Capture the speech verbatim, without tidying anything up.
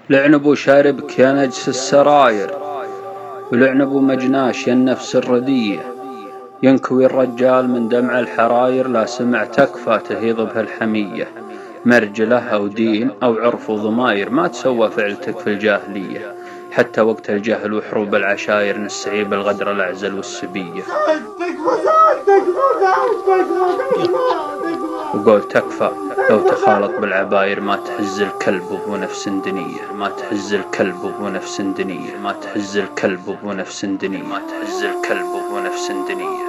لعن ابو شاربك يا نجس السراير، ولعن ابو مجناش يا النفس الردية، ينكوي الرجال من دمع الحراير، لا سمع تكفى تهيض بها الحمية، مرجله أو دين أو عرف وضماير، ما تسوى فعلتك في الجاهلية، حتى وقت الجهل وحروب العشاير، نستعيب الغدر الأعزل والسبية. وقول تكفى لو تخالط بالعباير، ما تهز الكلب وهو نفس دنية، ما تهز الكلب وهو نفس دنية، ما تهز الكلب وهو نفس دنية، ما تهز الكلب وهو نفس دنية.